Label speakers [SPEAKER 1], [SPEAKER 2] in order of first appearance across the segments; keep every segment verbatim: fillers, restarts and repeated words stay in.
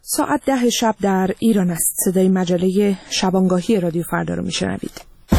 [SPEAKER 1] ساعت ده شب در ایران است. صدای مجله شبانگاهی رادیو فردا رو میشنوید.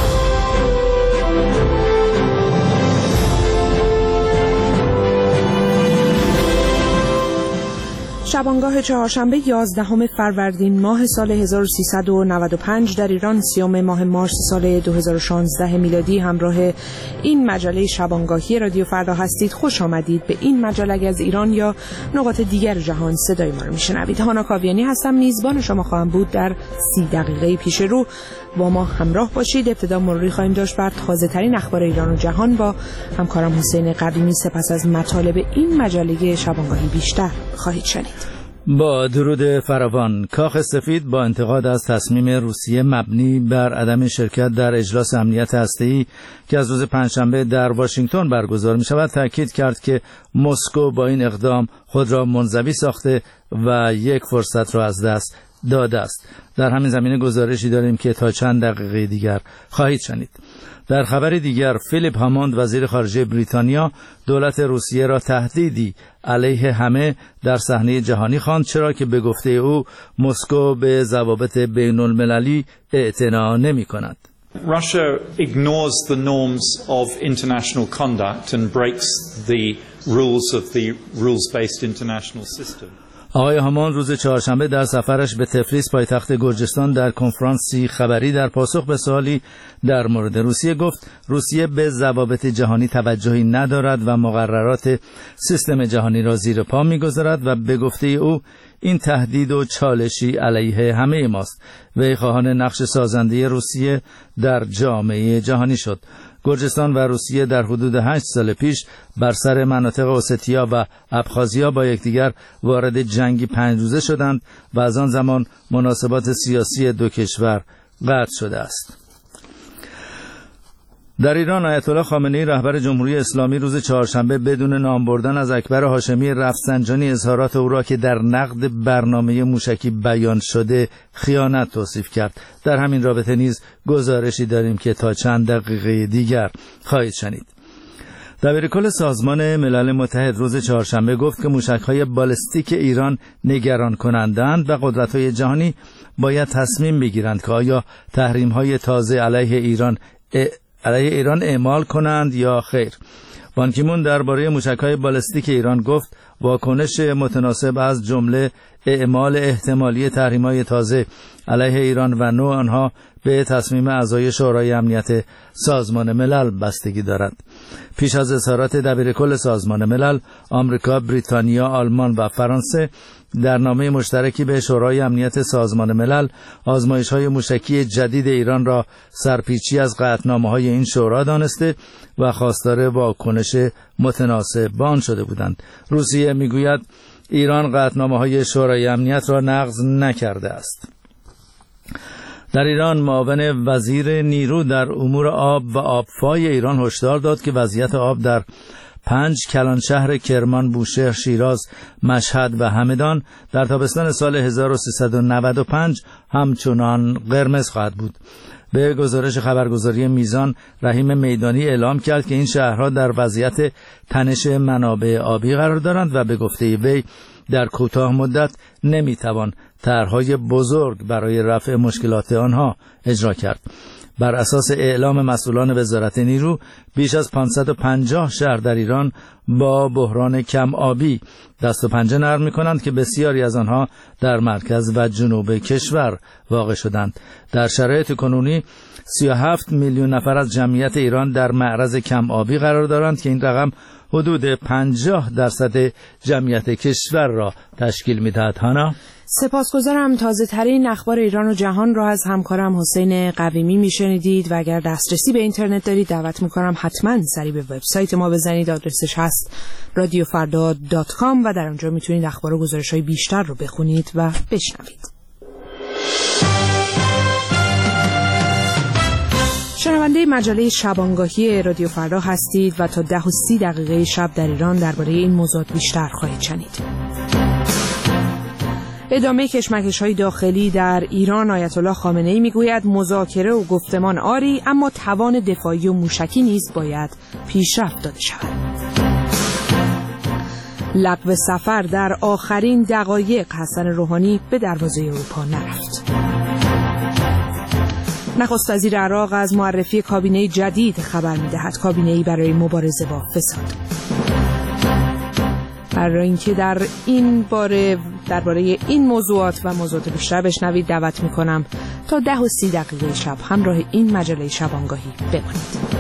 [SPEAKER 1] شبانگاه چهارشنبه یازدهم فروردین ماه سال هزار و سیصد و نود و پنج در ایران، سیوم ماه مارس سال دو هزار و شانزده میلادی، همراه این مجله شبانگاهی رادیو فردا هستید. خوش آمدید به این مجله. از ایران یا نقاط دیگر جهان صدای ما رو میشنوید. هانا کاویانی هستم، میزبان شما خواهم بود. در سی دقیقه پیش رو با ما همراه باشید. ابتدا مروری خواهیم داشت بر تازه ترین اخبار ایران و جهان با همکارم حسین قویمی. سپس از مطالب این مجله شبانگاهی بیشتر خواهید شنید.
[SPEAKER 2] با درود فراوان. کاخ سفید با انتقاد از تصمیم روسیه مبنی بر عدم شرکت در اجلاس امنیت هسته‌ای که از روز پنجشنبه در واشنگتن برگزار می شود تاکید کرد که مسکو با این اقدام خود را منزوی ساخته و یک فرصت را از دست داده است. در همین زمینه گزارشی داریم که تا چند دقیقه دیگر خواهید شنید. در خبر دیگر، فیلیپ هاموند وزیر خارجه بریتانیا دولت روسیه را تهدیدی علیه همه در صحنه جهانی خواند، چرا که به گفته او مسکو به ضوابط بین المللی اعتنا نمی کند.
[SPEAKER 3] Russia ignores the norms of international conduct and breaks the rules of the rules-based international system.
[SPEAKER 2] آقای هامان روز چهارشنبه در سفرش به تفلیس پایتخت گرجستان در کنفرانسی خبری در پاسخ به سوالی در مورد روسیه گفت روسیه به ضوابط جهانی توجهی ندارد و مقررات سیستم جهانی را زیر پا می‌گذارد و به گفته او این تهدید و چالشی علیه همه ماست. وی خواهان نقش سازنده روسیه در جامعه جهانی شد. گرجستان و روسیه در حدود هشت سال پیش بر سر مناطق اوستیا و ابخازیا با یکدیگر وارد جنگی پنج روزه شدند و از آن زمان مناسبات سیاسی دو کشور قطع شده است. در ایران، آیت الله خامنه‌ای رهبر جمهوری اسلامی روز چهارشنبه بدون نام بردن از اکبر هاشمی رفسنجانی اظهارات او را که در نقد برنامه موشکی بیان شده خیانت توصیف کرد. در همین رابطه نیز گزارشی داریم که تا چند دقیقه دیگر خواهید شنید. دبیرکل سازمان ملل متحد روز چهارشنبه گفت که موشک‌های بالستیک ایران نگران کنندند و قدرت‌های جهانی باید تصمیم بگیرند که آیا تحریم‌های تازه علیه ایران ا... علیه ایران اعمال کنند یا خیر. بان کی مون درباره موشک‌های بالستیک ایران گفت واکنش متناسب از جمله اعمال احتمالی تحریم‌های تازه علیه ایران و نوع آنها به تصمیم اعضای شورای امنیت سازمان ملل بستگی دارد. پیش از اظهارات دبیرکل سازمان ملل، آمریکا، بریتانیا، آلمان و فرانسه در نامه مشترکی به شورای امنیت سازمان ملل آزمایش‌های موشکی جدید ایران را سرپیچی از قطعنامه‌های این شورا دانسته و خواستار واکنش متناسب با آن شده بودند. روسیه میگوید ایران قطعنامه‌های شورای امنیت را نقض نکرده است. در ایران، معاون وزیر نیرو در امور آب و آبفای ایران هشدار داد که وضعیت آب در پنج کلان شهر کرمان، بوشهر، شیراز، مشهد و همدان در تابستان سال هزار و سیصد و نود و پنج همچنان قرمز خواهد بود. به گزارش خبرگزاری میزان، رحیم میدانی اعلام کرد که این شهرها در وضعیت تنش منابع آبی قرار دارند و به گفته وی در کوتاه مدت نمیتوان طرح‌های بزرگ برای رفع مشکلات آنها اجرا کرد. بر اساس اعلام مسئولان وزارت نیرو، بیش از پانصد و پنجاه شهر در ایران با بحران کم آبی دست و پنجه نرم می‌کنند که بسیاری از آنها در مرکز و جنوب کشور واقع شدند. در شرایط کنونی سی و هفت میلیون نفر از جمعیت ایران در معرض کم آبی قرار دارند که این رقم حدود پنجاه درصد جمعیت کشور را تشکیل می‌دهد. هانا،
[SPEAKER 1] سپاسگزارم. تازه ترین اخبار ایران و جهان را از همکارم حسین قویمی میشنیدید و اگر دسترسی به اینترنت دارید دعوت میکنم حتما سری به وبسایت ما بزنید. آدرسش هست رادیو فردا دات کام و در آنجا میتونید اخبار و گزارش‌های بیشتر رو بخونید و بشنوید. شنونده مجله شبانگاهی رادیو فردا هستید و تا ده و سی دقیقه شب در ایران درباره این موضوعات بیشتر خواهید شنید. ادامه کشمکش‌های داخلی در ایران، آیت الله خامنه‌ای میگوید مذاکره و گفتمان آری، اما توان دفاعی و موشکی نیز باید پیشرفت داده شود. لغو سفر در آخرین دقایق حسن روحانی به دروازه اروپا نرفت. نخست وزیر عراق از معرفی کابینه جدید خبر می‌دهد. کابینه‌ای برای مبارزه با فساد. برای اینکه در این باره درباره این موضوعات و موضوعات بیشتر بشنوید دعوت می‌کنم تا ده و سی دقیقه شب همراه این مجله شبانگاهی بمانید.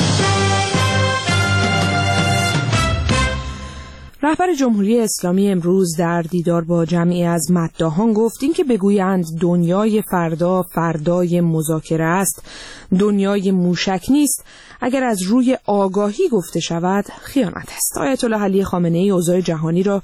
[SPEAKER 1] رهبر جمهوری اسلامی امروز در دیدار با جمعی از مداحان گفت این که بگویند دنیای فردا فردای مذاکره است، دنیای موشک نیست، اگر از روی آگاهی گفته شود خیانت است. آیت الله علی خامنه‌ای اوضاع جهانی را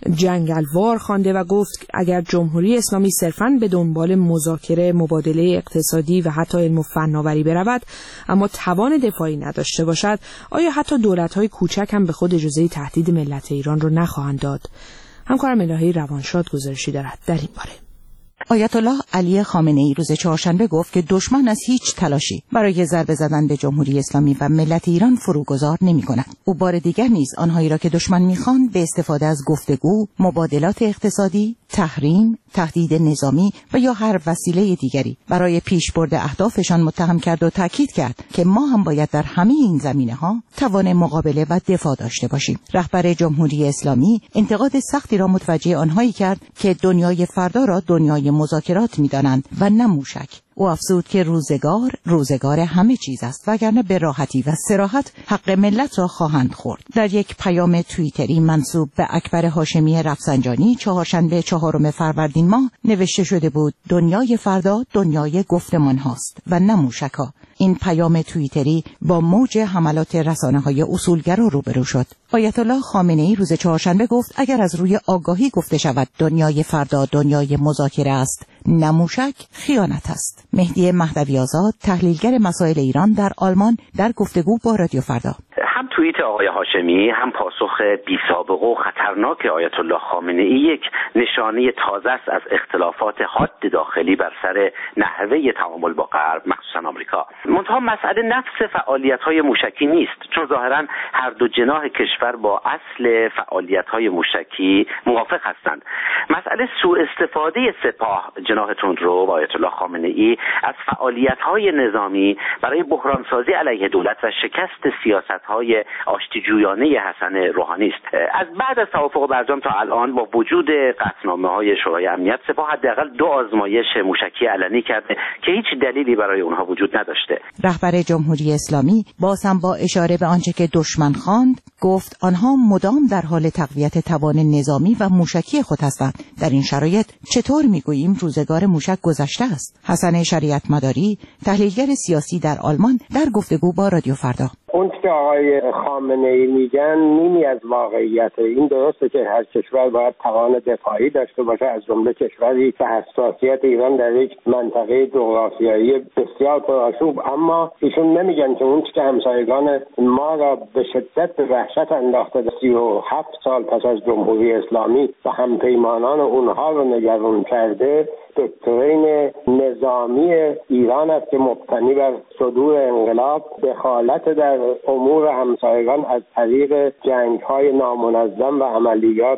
[SPEAKER 1] جنگلوار خوانده و گفت اگر جمهوری اسلامی صرفاً به دنبال مذاکره، مبادله اقتصادی و حتی علم و فناوری برود اما توان دفاعی نداشته باشد، آیا حتی دولت‌های کوچک هم به خود اجازه تهدید ملت ایران رو نخواهند داد؟ همکارم الهی روانشاد گزارشی دارد در این باره.
[SPEAKER 4] آیت الله علی خامنه‌ای روز چهارشنبه گفت که دشمن از هیچ تلاشی برای ضربه زدن به جمهوری اسلامی و ملت ایران فروگذار نمی‌کند. او بار دیگر نیز آنهایی را که دشمن می‌خواند به استفاده از گفتگو، مبادلات اقتصادی، تحریم، تهدید نظامی و یا هر وسیله دیگری برای پیشبرد اهدافشان متهم کرد و تاکید کرد که ما هم باید در همه این زمینه‌ها توان مقابله و دفاع داشته باشیم. رهبر جمهوری اسلامی انتقاد سختی را متوجه آنهایی کرد که دنیای فردا را دنیای مذاکرات می‌دانند و نه موشک. او افزود که روزگار روزگار همه چیز است وگرنه به راحتی و صراحت حق ملت را خواهند خورد. در یک پیام توییتری منسوب به اکبر هاشمی رفسنجانی چهارشنبه چهارم فروردین ماه نوشته شده بود دنیای فردا دنیای گفتمان هاست و نه موشک‌ها. این پیام توییتری با موج حملات رسانه‌های اصولگرا روبرو شد. آیت الله خامنه‌ای روز چهارشنبه گفت اگر از روی آگاهی گفته شود دنیای فردا دنیای مذاکره است نه موشک، خیانت است. مهدی مهدوی آزاد، تحلیلگر مسائل ایران در آلمان، در گفتگو با رادیو فردا.
[SPEAKER 5] هم توییت آقای هاشمی هم پاسخ بی سابقه و خطرناک آیت الله خامنه‌ای یک نشانه تازه است از اختلافات حاد داخلی بر سر نحوه تعامل با غرب، مخصوصا آمریکا. منتها مسئله نفس فعالیت‌های موشکی نیست، چون ظاهراً هر دو جناح کشور با اصل فعالیت‌های موشکی موافق هستند. مسئله سوء استفاده سپاه جناح تندرو و آیت الله خامنه‌ای از فعالیت‌های نظامی برای بحرانسازی علیه دولت و شکست سیاست‌های آشتیجویانه حسن روحانی است. از بعد از توافق برجام تا الان با وجود قطعنامه‌های شورای امنیت سپاه حداقل دو آزمایش موشکی علنی کرده که هیچ دلیلی برای اونها وجود نداشته.
[SPEAKER 4] رهبر جمهوری اسلامی باز هم با اشاره به آنچه که دشمن خواند گفت آنها مدام در حال تقویت توان نظامی و موشکی خود هستند. در این شرایط چطور میگوییم روزگار موشک گذشته است؟ حسن شریعت مداری، تحلیلگر سیاسی در آلمان، در گفتگو با رادیو فردا.
[SPEAKER 6] اون که آقای خامنه‌ای میگن نیمی از واقعیت. این درسته که هر کشور باید توان دفاعی داشته باشه، از جمله کشوری که حساسیت ایران در یک منطقه جغرافیایی بسیار پرآشوب، اما ایشون نمیگن که اون که همسایگان ما را به شدت به وحشت انداخته سی و هفت سال پس از جمهوری اسلامی و همپیمانان اونها رو نگران کرده دکترین نظامی ایران است که مبتنی بر صدور انقلاب، دخالت در امور همسایگان از طریق جنگ‌های نامنظم و عملیات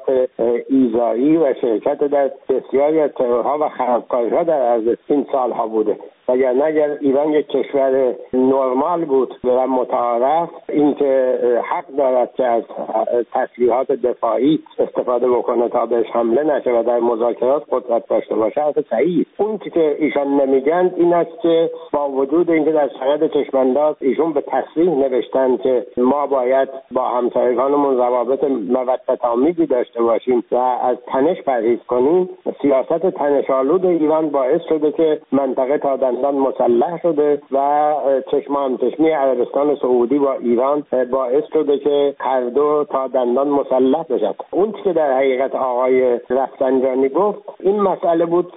[SPEAKER 6] ایذایی و شرکت در بسیاری از ترورها و خرابکاری‌ها در عرض این سالها بوده. وگرنه اگر ایران یک کشور نرمال بود و متعارف، اینکه حق دارد که از تسلیحات دفاعی استفاده بکنه تا بهش حمله نشه و در مذاکرات قدرت داشته باشه، اصلا صحیح. اون که ایشان نمیگن این است که با وجود اینکه در سند چشمانداز ایشون به تصریح نوشتن که ما باید با همسایگانمون روابط مودت‌آمیزی داشته باشیم و از تنش پرهیز کنیم، سیاست تنش‌آلود ایران باعث شده که منطقه تا دندان مسلح شده و چشم همچشمی عربستان سعودی با ایران باعث شده که هر دو تا دندان مسلح بشد. اون که در حقیقت آقای رفسنجانی گفت این مسئله بود که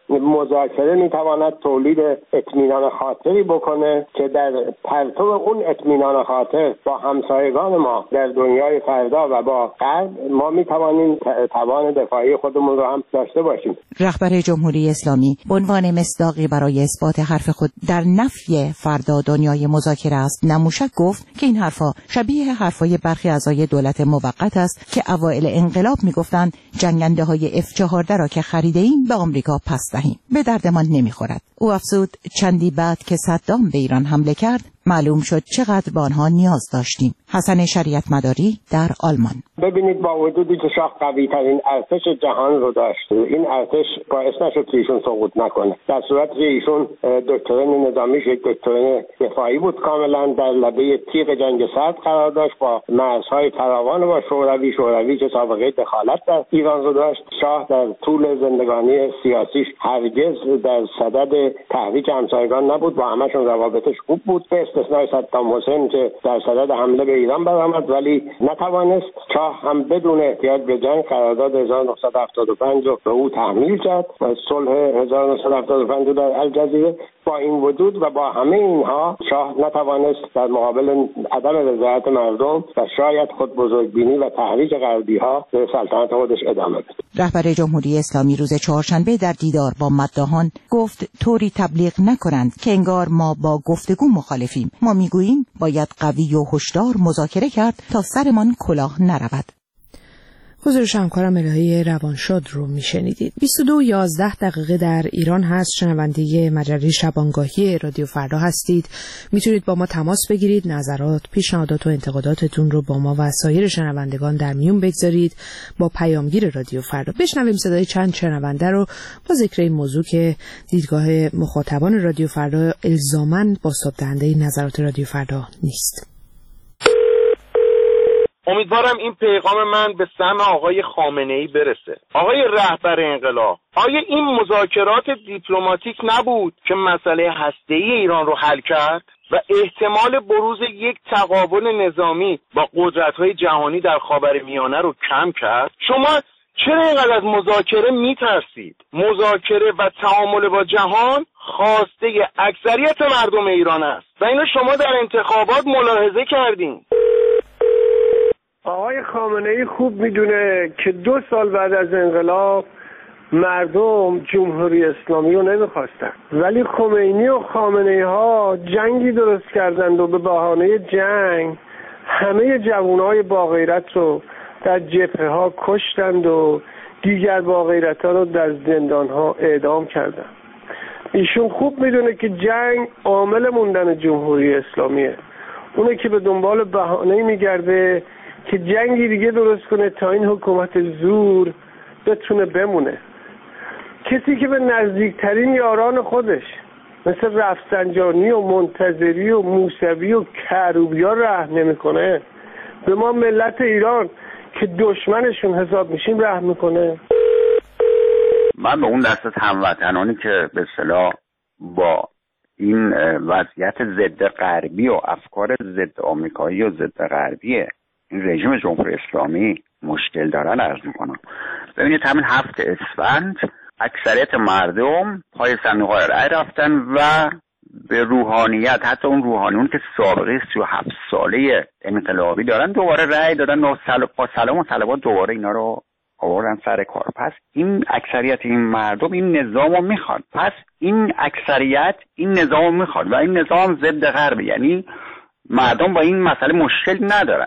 [SPEAKER 6] مذاکره میتواند تولید اطمینان خاطری بکنه که در پرتو اون اطمینان خاطر با همسایگان ما در دنیای فردا و با غرب ما میتوانیم توان دفاعی خودمون رو هم داشته باشیم.
[SPEAKER 4] رهبر جمهوری اسلامی به عنوان مصداقی برای اثبات حرف خود در نفی فردا دنیای مذاکره است، نموشک گفت که این حرفا شبیه حرفای برخی اعضای دولت موقت است که اوایل انقلاب میگفتند جنگنده های اف چهارده را که خریده ایم به آمریکا پس دهیم، به دردمان نمیخورد. او افزود چندی بعد که صدام به ایران حمله کرد معلوم شد چقدر به آنها نیاز داشتیم. حسن شریعت مداری در آلمان.
[SPEAKER 6] ببینید با وجودی که شاه قوی ترین ارتش جهان رو داشت، این ارتش باعث نشد که ایشون سقوط نکنه. در صورت که ایشون دکترین نظامیش یک دکترین دفاعی بود، کاملا در لبه تیغ جنگ سرد قرار داشت با مرزهای فراوان با شوروی شوروی که سابقه دخالت در ایران رو داشت. شاه در طول زندگانی سیاسیش هرگز در صدد تحریک همسایگان نبود، با همشون روابطش خوب بود، به استثنای صدام حسین که در صدد حمله به ایران برآمد ولی نتوانست. شاه هم بدون احتیاج به جنگ قرارداد هزار و نهصد و هفتاد و پنج رو به او تحمیل کرد و صلح هزار و نهصد و هفتاد و پنج در الجزیره. با این وجود و با همه اینها شاه نتوانست در مقابل عدم رضایت مردم و شاید خود بزرگبینی و تحریک غربی ها به سلطنت خودش ادامه بده.
[SPEAKER 4] رهبر جمهوری اسلامی روز چهارشنبه در دیدار با مداحان گفت طوری تبلیغ نکنند که انگار ما با گفتگو مخالفیم. ما میگوییم باید قوی و هشدار مذاکره کرد تا سرمان کلاه نرود.
[SPEAKER 1] حضور همکارم الهی روانشاد رو میشنیدید. بیست و دو و یازده دقیقه در ایران هست. شنونده مجله شبانگاهی رادیو فردا هستید. میتونید با ما تماس بگیرید، نظرات، پیشنهادات و انتقاداتتون رو با ما و سایر شنوندگان در میون بگذارید با پیامگیر رادیو فردا. بشنویم صدای چند شنونده رو با ذکر این موضوع که دیدگاه مخاطبان رادیو فردا الزاماً بازتاب‌دهنده نظرات رادیو فردا نیست.
[SPEAKER 7] امیدوارم این پیغام من به سمع آقای خامنه‌ای برسه. آقای رهبر انقلاب، آیا این مذاکرات دیپلماتیک نبود که مسئله هسته‌ای ایران رو حل کرد و احتمال بروز یک تقابل نظامی با قدرت‌های جهانی در خاورمیانه رو کم کرد؟ شما چرا اینقدر از مذاکره میترسید؟ مذاکره و تعامل با جهان خواسته اکثریت مردم ایران است و اینو شما در انتخابات ملاحظه کردین.
[SPEAKER 8] آقای خامنه‌ای خوب میدونه که دو سال بعد از انقلاب مردم جمهوری اسلامی رو نمیخواستن، ولی خمینی و خامنه‌ای ها جنگی درست کردند و به بهانه جنگ همه جوانای با غیرت رو در جبهه ها کشتند و دیگر با غیرت ها رو در زندان ها اعدام کردند. ایشون خوب میدونه که جنگ عامل موندن جمهوری اسلامیه. اونه که به دنبال بهانه‌ای میگرده که جنگی دیگه درست کنه تا این حکومت زور بتونه بمونه. کسی که به نزدیکترین یاران خودش مثل رفسنجانی و منتظری و موسوی و کروبیا رحم نمیکنه، به ما ملت ایران که دشمنشون حساب میشیم رحم میکنه.
[SPEAKER 9] من به اون دسته هموطنانی که به اصطلاح با این وضعیت ضد غربی و افکار ضد آمریکایی و ضد غربی این رژیم جمهوری اسلامی مشکل دارن عرض میکنم. ببینید همین هفت اسفند اکثریت مردم پای صندوق‌های رأی رفتن و به روحانیت، حتی اون روحانیون که سابقه سی و هفت ساله انقلابی دارن، دوباره رأی دادن و با سلام و صلوات دوباره اینا رو آوردن سر کار. پس این اکثریت این مردم این نظام رو میخواد. پس این اکثریت این نظام رو میخواد و این نظام ضد غرب، یعنی مردم با این مسئله مشکل ندارن.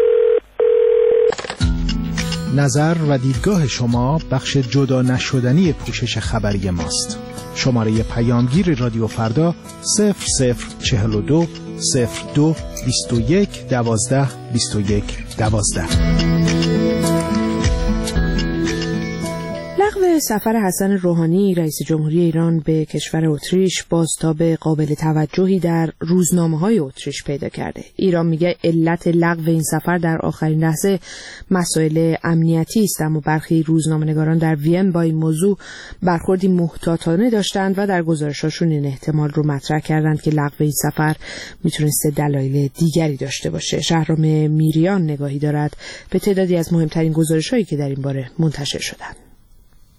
[SPEAKER 10] نظر و دیدگاه شما بخش جدا نشدنی پوشش خبری ماست. شماره پیامگیر رادیو فردا صفر صفر چهل و دو صفر دو بیست و یک دوازده بیست و یک دوازده.
[SPEAKER 1] لغو سفر حسن روحانی رئیس جمهوری ایران به کشور اتریش بازتاب قابل توجهی در روزنامه‌های اتریش پیدا کرده. ایران میگه علت لغو این سفر در آخرین لحظه مسائل امنیتی است، اما برخی روزنامه‌نگاران در وین با این موضوع برخوردی محتاطانه داشتند و در گزارش‌هاشون این احتمال رو مطرح کردند که لغو این سفر میتونسته دلایل دیگری داشته باشه. شهرام میریان نگاهی دارد به تعدادی از مهمترین گزارش‌هایی که در این باره منتشر شدند.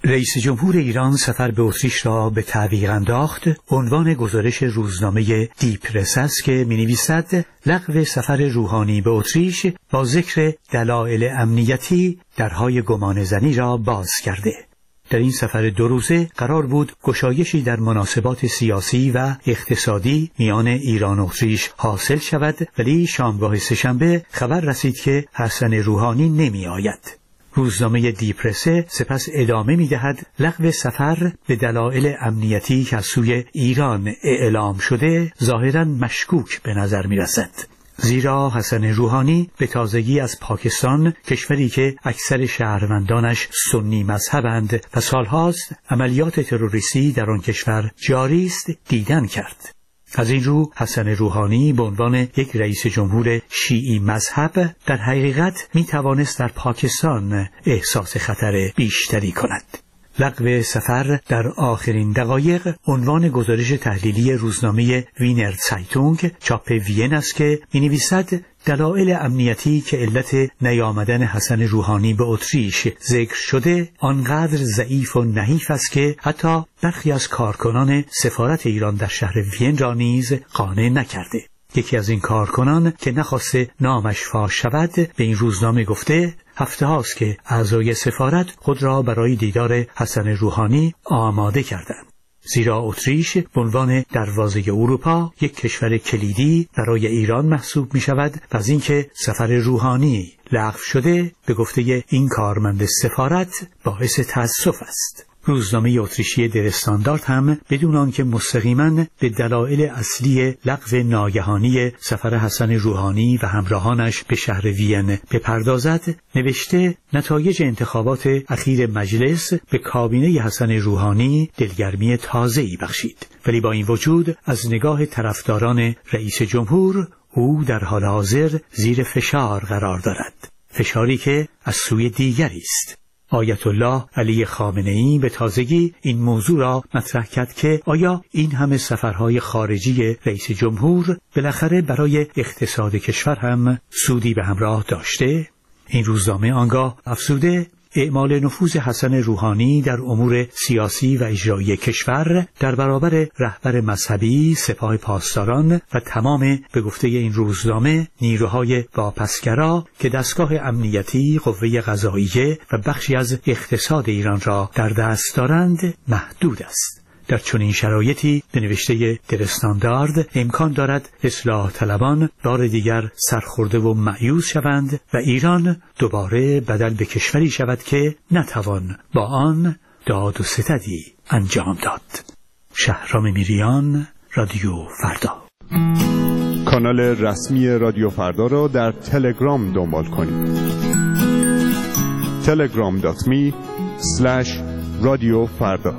[SPEAKER 11] رئیس جمهور ایران سفر به اتریش را به تعویق انداخت. عنوان گزارش روزنامه دیپرس است که می‌نویسد لغو سفر روحانی به اتریش با ذکر دلایل امنیتی درهای گمانه‌زنی را باز کرده. در این سفر دو روزه قرار بود گشایشی در مناسبات سیاسی و اقتصادی میان ایران و اتریش حاصل شود، ولی شامگاه سه‌شنبه خبر رسید که حسن روحانی نمی آید. روزنامه دیپرسه سپس ادامه می دهد لغو سفر به دلایل امنیتی که از سوی ایران اعلام شده ظاهراً مشکوک به نظر می رسد. زیرا حسن روحانی به تازگی از پاکستان، کشوری که اکثر شهروندانش سنی مذهبند و سالهاست عملیات تروریستی در آن کشور جاری است، دیدن کرد. از این رو حسن روحانی به عنوان یک رئیس جمهور شیعی مذهب در حقیقت می توانست در پاکستان احساس خطر بیشتری کند. لغو سفر در آخرین دقایق عنوان گزارش تحلیلی روزنامه وینر زایتونگ چاپ وین است که می‌نویسد دلایل امنیتی که علت نیامدن حسن روحانی به اتریش ذکر شده آنقدر ضعیف و نحیف است که حتی برخی از کارکنان سفارت ایران در شهر وین را نیز قانع نکرده. یکی از این کارکنان که نخواسته نامش فاش شود به این روزنامه گفته هفته هاست که اعضای سفارت خود را برای دیدار حسن روحانی آماده کردند. زیرا اتریش به عنوان دروازه اروپا یک کشور کلیدی برای ایران محسوب می شود و از اینکه سفر روحانی لغو شده به گفته این کارمند سفارت باعث تأسف است. روزنامه اتریشی در استاندارد هم بدون آنکه مستقیما به دلایل اصلی لغو ناگهانی سفر حسن روحانی و همراهانش به شهر وین بپردازد نوشته نتایج انتخابات اخیر مجلس به کابینه حسن روحانی دلگرمی تازه‌ای بخشید، ولی با این وجود از نگاه طرفداران رئیس جمهور او در حال حاضر زیر فشار قرار دارد، فشاری که از سوی دیگری است. آیت الله علی خامنه‌ای به تازگی این موضوع را مطرح کرد که آیا این همه سفرهای خارجی رئیس جمهور بالاخره برای اقتصاد کشور هم سودی به همراه داشته؟ این روزنامه آنگاه افزوده اعمال نفوذ حسن روحانی در امور سیاسی و اجرایی کشور در برابر رهبر مذهبی، سپاه پاسداران و تمام به گفته این روزنامه نیروهای واپسگرا که دستگاه امنیتی، قوه قضاییه و بخشی از اقتصاد ایران را در دست دارند محدود است. در چنین شرایطی به نوشته در استاندارد امکان دارد اصلاح طلبان بار دیگر سرخورده و مایوس شوند و ایران دوباره بدل به کشوری شود که نتوان با آن داد و ستدی انجام داد. شهرام میریان، رادیو فردا.
[SPEAKER 12] کانال رسمی رادیو فردا را در تلگرام دنبال کنید. تلگرام دات می اسلش رادیو فردا.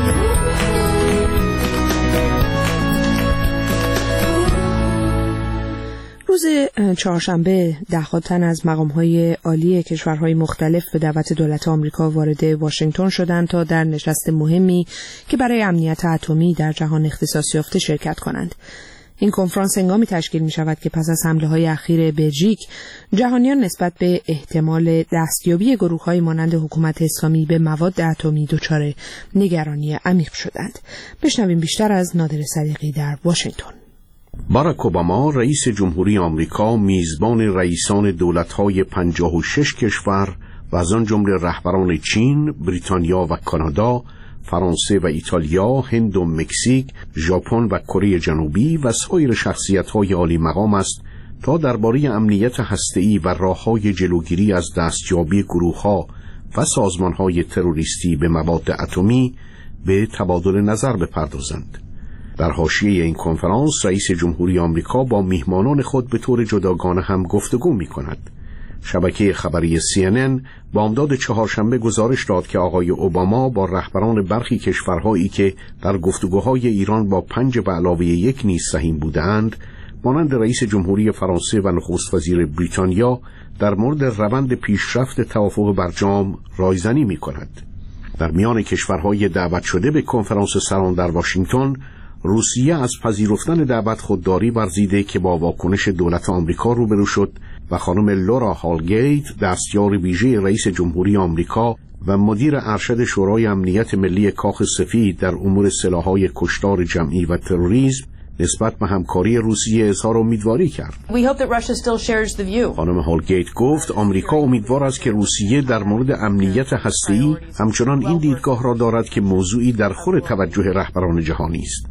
[SPEAKER 1] روز چهارشنبه ده‌ها تن از مقام‌های عالی کشورهای مختلف به دعوت دولت آمریکا وارد واشنگتن شدند تا در نشست مهمی که برای امنیت اتمی در جهان اختصاص یافته شرکت کنند. این کنفرانس هنگامی تشکیل می شود که پس از حمله‌های اخیر بلژیک جهانیان نسبت به احتمال دستیابی گروه‌های مانند حکومت اسلامی به مواد اتمی دچار نگرانی عمیق شدند. بشنویم بیشتر از نادر صدیقی در واشنگتن.
[SPEAKER 13] باراک اوباما رئیس جمهوری آمریکا میزبان رئیسان دولت‌های پنجاه و شش کشور و از آن جمله رهبران چین، بریتانیا و کانادا، فرانسه و ایتالیا، هند و مکزیک، ژاپن و کره جنوبی و سایر شخصیت‌های عالی مقام است تا درباره امنیت هسته‌ای و راه‌های جلوگیری از دستیابی گروه‌ها و سازمان‌های تروریستی به مواد اتمی به تبادل نظر بپردازند. در حاشیه این کنفرانس رئیس جمهوری آمریکا با میهمانان خود به طور جداگانه هم گفتگو می‌کند. شبکه خبری سی ان ان بامداد چهارشنبه گزارش داد که آقای اوباما با رهبران برخی کشورهایی که در گفتگوهای ایران با پنج به علاوه یک نیز سهیم بودند، مانند رئیس جمهوری فرانسه و نخست وزیر بریتانیا، در مورد روند پیشرفت توافق برجام رایزنی می‌کند. در میان کشورهای دعوت شده به کنفرانس سران در واشنگتن، روسیه از پذیرفتن دعوت خودداری ورزیده که با واکنش دولت آمریکا روبرو شد و خانم لورا هالگیت دستیار ویژه رئیس جمهوری آمریکا و مدیر ارشد شورای امنیت ملی کاخ سفید در امور سلاح‌های کشتار جمعی و تروریسم نسبت به همکاری روسیه اظهار امیدواری کرد. خانم هولگیت گفت آمریکا امیدوار است که روسیه در مورد امنیت هسته‌ای همچنان این دیدگاه را دارد که موضوعی در خور توجه رهبران جهانی است.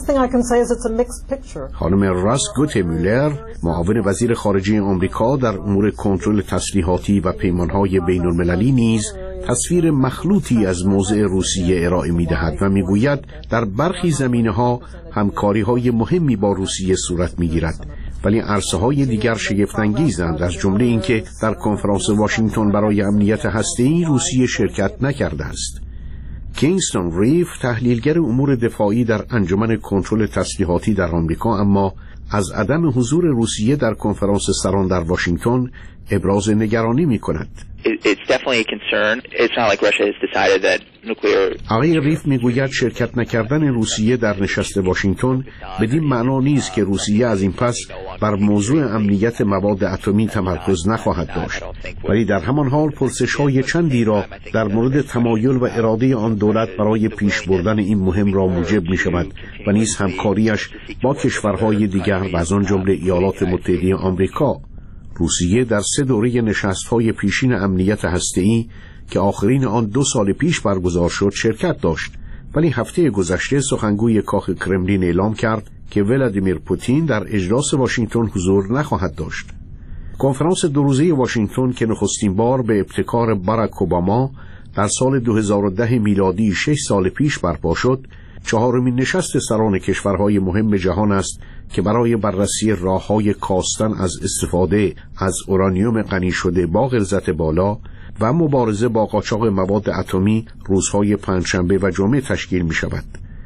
[SPEAKER 13] خانم راس گوتمولر، معاون وزیر خارجه آمریکا در امور کنترل تسلیحاتی و پیمانهای بین‌المللی نیز تصویر مخلوطی از موضع روسیه ارائه می‌دهد و می‌گوید در برخی زمینه‌ها همکاری‌های مهمی با روسیه صورت می‌گیرد، ولی عرصه‌های دیگر شگفت‌انگیزند، از جمله اینکه در کنفرانس واشنگتن برای امنیت هسته‌ای روسیه شرکت نکرده است. کینگستون ریف، تحلیلگر امور دفاعی در انجمن کنترل تسلیحاتی در آمریکا، اما از عدم حضور روسیه در کنفرانس سران در واشنگتن ابراز نگرانی می‌کند.
[SPEAKER 14] It's definitely a concern. It's not like Russia has decided that nuclear.
[SPEAKER 13] آقای ریف میگوید شرکت نکردن روسیه در نشست واشنگتن بدین معنا نیست که روسیه از این پس بر موضوع امنیت مواد اتمی تمرکز نخواهد داشت، ولی در همان حال پرسش‌های چندی را در مورد تمایل و اراده آن دولت برای پیش بردن این مهم را موجب می‌شود و نیز همکاریش با کشورهای دیگر و از آن جمله ایالات متحده آمریکا. روسیه در سه دوره نشست‌های پیشین امنیت هسته‌ای که آخرین آن دو سال پیش برگزار شد شرکت داشت، ولی هفته گذشته سخنگوی کاخ کرملین اعلام کرد که ولادیمیر پوتین در اجلاس واشنگتن حضور نخواهد داشت. کنفرانس دو روزه واشنگتن که نخستین بار به ابتکار باراک اوباما در سال دو هزار و ده میلادی شش سال پیش برپا شد، چهارمین نشست سران کشورهای مهم جهان است که برای بررسی راه‌های کاستن از استفاده از اورانیوم غنی شده با غلظت بالا و مبارزه با قاچاق مواد اتمی روزهای پنجشنبه و جمعه تشکیل می شود.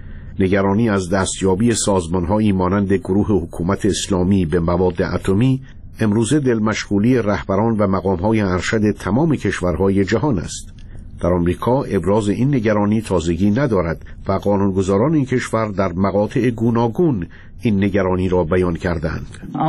[SPEAKER 13] نگرانی از دستیابی سازمان‌هایی مانند گروه حکومت اسلامی به مواد اتمی امروزه دلمشغولی رهبران و مقام‌های ارشد تمام کشورهای جهان است. در آمریکا ابراز این نگرانی تازگی ندارد و قانونگذاران این کشور در مقاطع گوناگون این نگرانی را بیان کردند.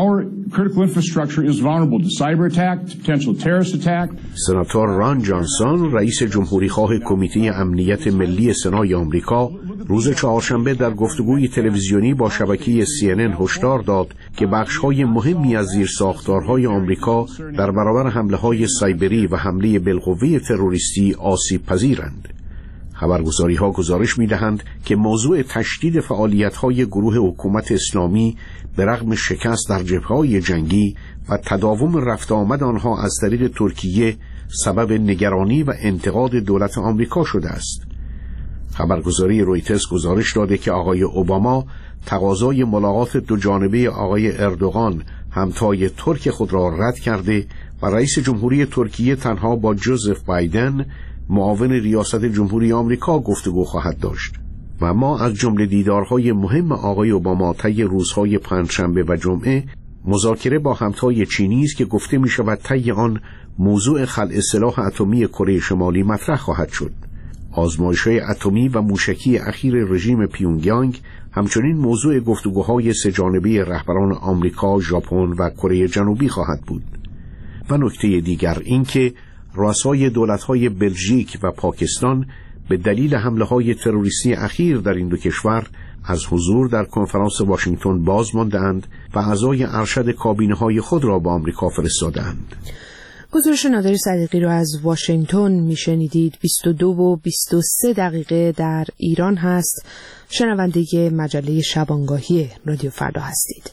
[SPEAKER 13] سناتور ران جانسون، رئیس جمهوری خواه کمیته امنیت ملی سنای آمریکا، روز چهارشنبه در گفتگوی تلویزیونی با شبکه سی ان ان هشدار داد که بخش‌های مهمی از زیرساختارهای آمریکا در برابر حمله‌های سایبری و حمله بالقوه تروریستی آسیب پذیرند. خبرگزاری‌ها گزارش می‌دهند که موضوع تشدید فعالیت‌های گروه حکومت اسلامی به رغم شکست در جبهه‌های جنگی و تداوم رفت آمد آنها از طریق ترکیه سبب نگرانی و انتقاد دولت آمریکا شده است. خبرگزاری رویترز گزارش داده که آقای اوباما تقاضای ملاقات دو جانبه آقای اردوغان همتای ترک خود را رد کرده و رئیس جمهوری ترکیه تنها با جوزف بایدن معاون ریاست جمهوری آمریکا گفتگو خواهد داشت. و ما از جمله دیدارهای مهم آقای اوباما طی روزهای پنجشنبه و جمعه مذاکره با همتای چینی است که گفته می شود طی آن موضوع خلع سلاح اتمی کره شمالی مطرح خواهد شد. آزمایش‌های اتمی و موشکی اخیر رژیم پیونگیانگ همچنین موضوع گفتگوهای سه‌جانبه رهبران آمریکا، ژاپن و کره جنوبی خواهد بود. و نکته دیگر این که رؤسای دولت‌های بلژیک و پاکستان به دلیل حمله‌های تروریستی اخیر در این دو کشور از حضور در کنفرانس واشنگتن باز مانده‌اند و اعضای ارشد کابینه‌های خود را به آمریکا فرستادند.
[SPEAKER 1] گزارش نادری صدیقی رو از واشنگتن میشنیدید. بیست و دو و بیست و سه دقیقه در ایران هست. شنونده مجله شبانگاهی رادیو فردا هستید.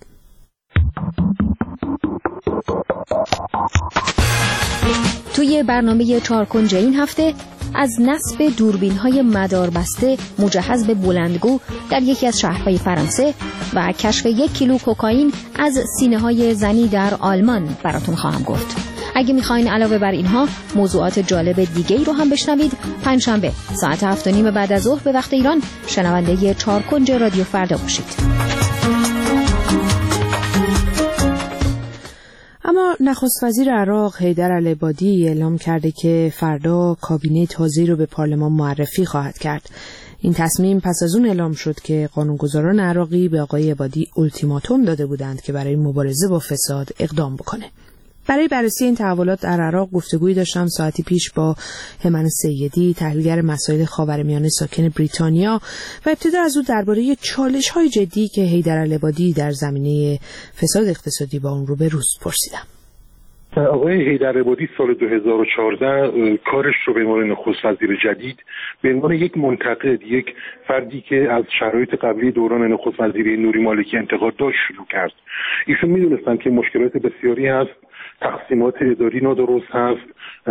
[SPEAKER 15] توی برنامه چارکنج این هفته از نصب دوربین‌های مداربسته مجهز به بلندگو در یکی از شهرهای فرانسه و کشف یک کیلو کوکائین از سینه‌های زنی در آلمان براتون خواهم گفت. اگه میخواین علاوه بر اینها موضوعات جالب دیگه‌ای رو هم بشنوید، پنجشنبه ساعت هفت و نیم بعد از ظهر به وقت ایران شنونده چارکنج رادیو فردا باشید.
[SPEAKER 1] اما نخست وزیر عراق حیدر العبادی اعلام کرده که فردا کابینه تازه‌ای رو به پارلمان معرفی خواهد کرد. این تصمیم پس از اون اعلام شد که قانونگذاران عراقی به آقای عبادی اولتیماتوم داده بودند که برای مبارزه با فساد اقدام بکنه. برای بررسی این تحولات در عراق گفتگویی داشتم ساعتی پیش با همن سیدی، تحلیلگر مسائل خاورمیانه ساکن بریتانیا، و ابتدا از او درباره چالش‌های جدی که حیدر العبادی در زمینه فساد اقتصادی با اون رو به روز پرسیدم.
[SPEAKER 16] آقای حیدر عبادی سال دو هزار و چهارده کارش رو به عنوان نخست وزیر جدید به عنوان یک منتقد، یک فردی که از شرایط قبلی دوران نخست وزیری نوری مالکی انتقاد داشت شروع کرد. ایشون میدونستن که مشکلات بسیاری هست، تقسیمات اداری نادرست هست،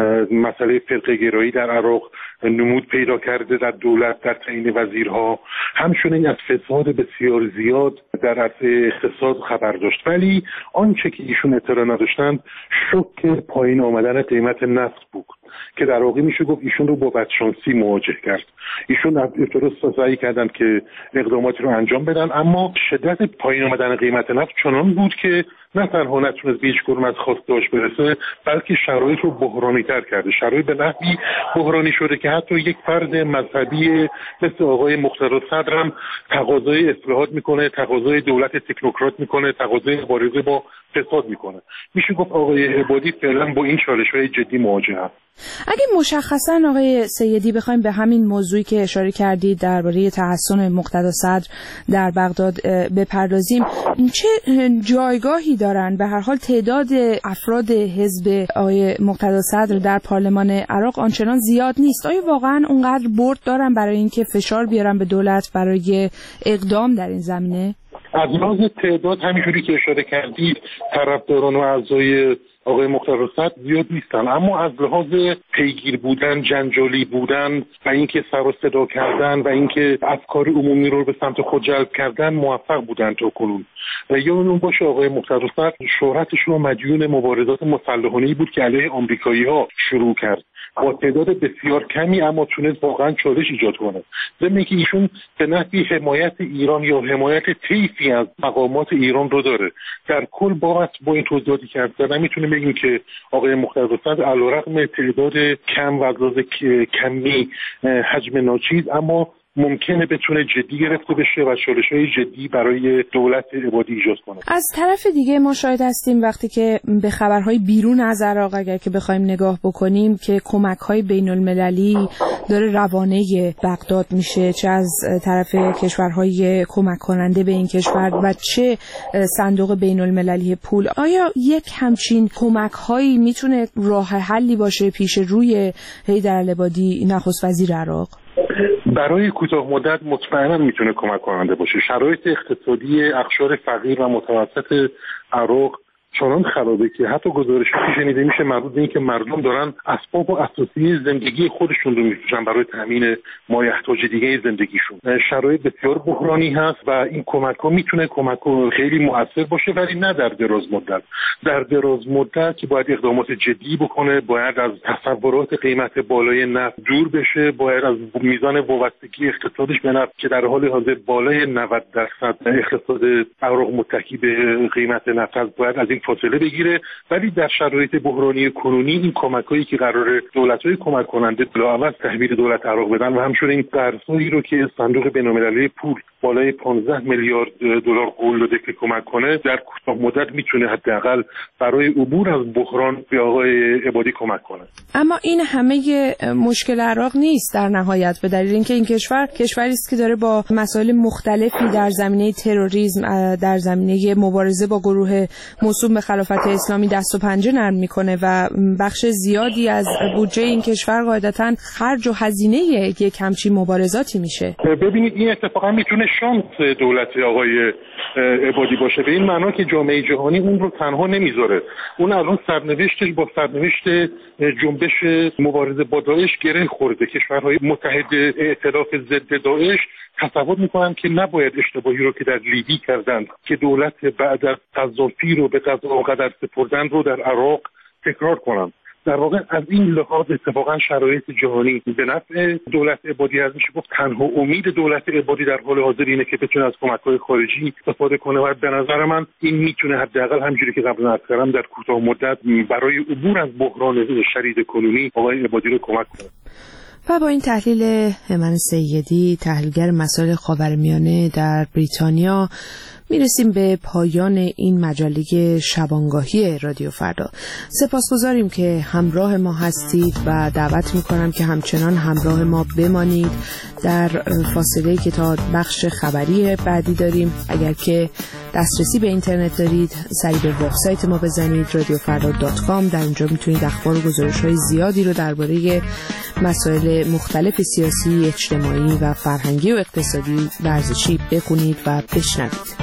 [SPEAKER 16] مسئله فرقه گرایی در عراق نمود پیدا کرده در دولت در تعیین وزیرها، همچنین از فساد بسیار زیاد در عرصه اقتصاد خبر داشت. ولی آنچه که ایشون اطلاع نداشتند شوک پایین آمدن قیمت نفت بود که در واقع میشه گفت ایشون رو با بدشانسی مواجه کرد. ایشون ابتدا سعی کردن که اقداماتی رو انجام بدن، اما شدت پایین آمدن قیمت نفت چنان بود که نه تنها نتونست به هیچ کدوم از خواستهاش برسه، بلکه شرایط رو بحرانی تر کرده. شرایط به نحوی بحرانی شده که حتی یک فرد مذهبی مثل آقای مقتدی صدر هم تقاضای اصلاحات میکنه، تقاضای دولت تکنوکرات میکنه، تقاضای مبارزه با فساد میکنه. میشه گفت آقای عبادی فعلا با این چالش‌های جدی مواجه است.
[SPEAKER 1] اگه مشخصا آقای سیدی بخوایم به همین موضوعی که اشاره کردید درباره تحسن مقتدی صدر در بغداد بپردازیم، چه جایگاهی دارن؟ به هر حال تعداد افراد حزب آقای مقتدی صدر در پارلمان عراق آنچنان زیاد نیست. آیا واقعا اونقدر برد دارن برای اینکه فشار بیارن به دولت برای اقدام در این زمینه؟
[SPEAKER 16] از لحاظ تعداد همینجوری که اشاره کردید طرفداران و اعضای آقای مقتدی صدر زیاد نیستن، اما از لحاظ پیگیر بودن، جنجالی بودن و اینکه سر و صدا کردن و اینکه افکار عمومی رو به سمت خود جلب کردن موفق بودن تا کنون. و یادمون باشه آقای مقتدی صدر شهرتش رو مدیون مبارزات مسلحانه‌ای بود که علیه آمریکایی‌ها شروع کرد با تعداد بسیار کمی، اما تونست واقعا چالش ایجاد کنه. ضمن اینکه ایشون به نحوی حمایت ایران یا حمایت طیفی از مقامات ایران رو داره. در کل بابت با این توضیحاتی که کردم میتونه بگیم که آقای مقتدی صدر علیرغم تعداد کم و از لحاظ کمی حجم ناچیز، اما ممکنه بتونه جدی گرفته بشه و چالش‌های جدی برای دولت عبادی ایجاد کنه.
[SPEAKER 1] از طرف دیگه ما شاهد هستیم وقتی که به خبرهای بیرون از عراق اگر که بخوایم نگاه بکنیم که کمک‌های بین‌المللی داره روانه بغداد میشه، چه از طرف کشورهای کمک کننده به این کشور و چه صندوق بین‌المللی پول. آیا یک همچین کمک‌هایی میتونه راه حلی باشه پیش روی حیدر العبادی نخست وزیر عراق؟
[SPEAKER 16] برای کوتاه مدت مطمئنا میتونه کمک کننده باشه. شرایط اقتصادی اقشار فقیر و متوسط عراق چنان خرابه که حتی گزارشی که شنیده میشه مربوط به این که مردم دارن اسباب و اساسی زندگی خودشون رو میفروشن برای تامین مایحتاج دیگه زندگیشون. شرایط بسیار بحرانی هست و این کمک ها میتونه کمک خیلی مؤثر باشه، ولی نه در دراز مدت. در دراز مدت که باید اقدامات جدی بکنه، باید از تصورات قیمت بالای نفت دور بشه، باید از میزان وابستگی اقتصادش به نفت که در حال حاضر بالای نود درصد اقتصاد عراق متکی به قیمت نفت باید از این فاصله بگیره. ولی در شرایط بحرانی کنونی این کمک‌هایی که قراره دولت‌های کمک کننده بلاعوض تحویل دولت عراق بدن و همچنین قرض‌هایی رو که صندوق بین‌المللی پول بالای پانزده میلیارد دلار قول داده که کمک کنه، در کوتاه مدت میتونه حداقل برای عبور از بحران به آقای عبادی کمک کنه.
[SPEAKER 1] اما این همه مشکل عراق نیست در نهایت، به دلیل اینکه این کشور کشوری است که داره با مسائل مختلفی در زمینه تروریسم، در زمینه مبارزه با گروه موسوم به خلافت اسلامی دست و پنجه نرم میکنه و بخش زیادی از بودجه این کشور قاعدتاً خرج و هزینه یک همچین مبارزاتی میشه.
[SPEAKER 16] ببینید این اتفاقا میتونه شانس دولت آقای عبادی باشه، به این معنا که جامعه جهانی اون رو تنها نمیذاره. اون الان سرنوشتش با سرنوشت جنبش مبارزه با داعش گره خورده. کشورهای متحد ائتلاف ضد داعش تصور میکنن که نباید اشتباهی رو که در لیبی کردند که دولت بعد از قذافی رو به قضا و قدر سپردن رو در عراق تکرار کنن. در واقع از این لحاظ اتفاقا شرایط جهانی به نفع دولت عبادی هست. میشه گفت تنها امید دولت عبادی در حال حاضر اینه که بتونه از کمک‌های خارجی استفاده کنه و به نظر من این میتونه حداقل همونجوری که قبلا عرض کردم در کوتاه مدت برای عبور از بحران شدید کنونی آقای عبادی رو کمک کنه.
[SPEAKER 1] و با این تحلیل همان سیدی، تحلیلگر مسائل خاورمیانه در بریتانیا، میرسیم به پایان این مجله شبانگاهی رادیو فردا. سپاسگزاریم که همراه ما هستید و دعوت میکنم که همچنان همراه ما بمانید در فاصله که تا بخش خبری بعدی داریم. اگر که دسترسی به اینترنت دارید، سری به وبسایت ما بزنید رادیو فردا دات کام. در اینجا میتونید اخبار و گزارش‌های زیادی رو درباره مسائل مختلف سیاسی، اجتماعی و فرهنگی و اقتصادی ورزشی بخونید و بشنوید.